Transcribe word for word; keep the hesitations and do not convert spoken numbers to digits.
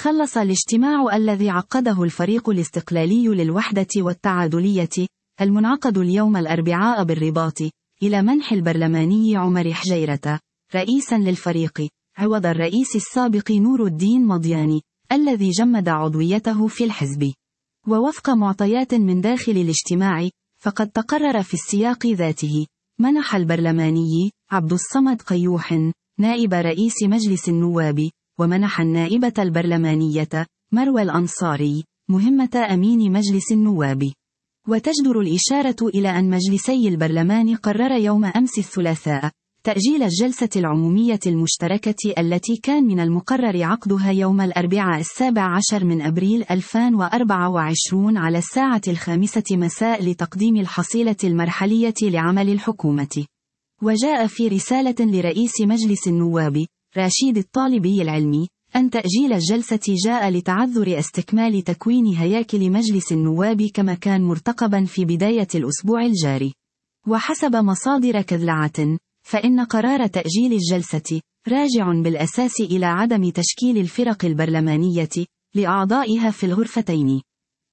خلص الاجتماع الذي عقده الفريق الاستقلالي للوحدة والتعادلية المنعقد اليوم الأربعاء بالرباط إلى منح البرلماني عمر حجيرة رئيسا للفريق عوض الرئيس السابق نور الدين مضياني الذي جمد عضويته في الحزب. ووفق معطيات من داخل الاجتماع فقد تقرر في السياق ذاته منح البرلماني عبد الصمد قيوح نائب رئيس مجلس النواب ومنح النائبة البرلمانية مروى الأنصاري مهمة أمين مجلس النواب. وتجدر الإشارة إلى أن مجلسي البرلمان قرر يوم أمس الثلاثاء تأجيل الجلسة العمومية المشتركة التي كان من المقرر عقدها يوم الأربعاء السابع عشر من أبريل ألفين وأربعة وعشرين على الساعة الخامسة مساء لتقديم الحصيلة المرحلية لعمل الحكومة. وجاء في رسالة لرئيس مجلس النواب رشيد الطالبي العلمي أن تأجيل الجلسة جاء لتعذر استكمال تكوين هياكل مجلس النواب كما كان مرتقبا في بداية الأسبوع الجاري. وحسب مصادر كذلعة فإن قرار تأجيل الجلسة راجع بالأساس إلى عدم تشكيل الفرق البرلمانية لأعضائها في الغرفتين.